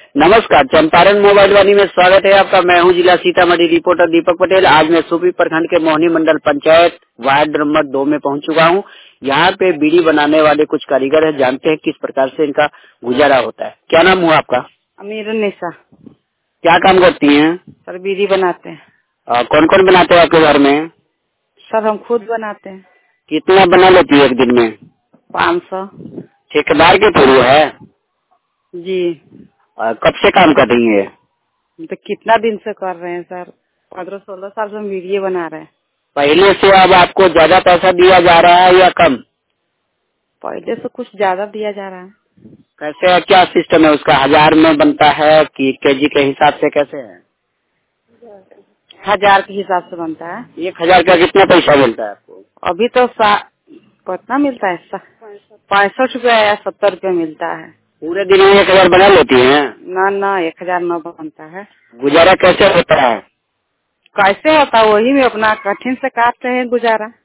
नमस्कार, चंपारण मोबाइल वाणी में स्वागत है आपका। मैं हूं जिला सीतामढ़ी रिपोर्टर दीपक पटेल। आज मैं सूपी प्रखंड के मोहनी मंडल पंचायत वार्ड नंबर 2 में पहुंच चुका हूं। यहाँ पे बीड़ी बनाने वाले कुछ कारीगर हैं, जानते हैं किस प्रकार से इनका गुजारा होता है। क्या नाम हुआ आपका? अमीरुन्निसा। क्या काम करती हैं? सर बीड़ी बनाते हैं। कौन कौन बनाते हैं आपके घर में? सर हम खुद बनाते हैं। कितना बना लेती है एक दिन में? 500। ठेकेदार के थ्रू है? जी। कब से काम कर रही है? तो कितना दिन से कर रहे हैं सर? 15-16 साल से हम वीडियो बना रहे हैं। पहले से अब आपको ज्यादा पैसा दिया जा रहा है या कम? पहले से कुछ ज्यादा दिया जा रहा है। कैसे है, क्या सिस्टम है उसका? 1000 में बनता है कि केजी के हिसाब से, कैसे है? 1000 के हिसाब से बनता है। 1000 का कितना पैसा मिलता है आपको? अभी तो कितना मिलता है? 65 रुपया या 70 रुपया मिलता है। पूरे दिन में 1000 बना लेती हैं? ना 1000 न बनता है। गुजारा कैसे होता है? कैसे होता है? वही में अपना कठिन से काटते हैं गुजारा।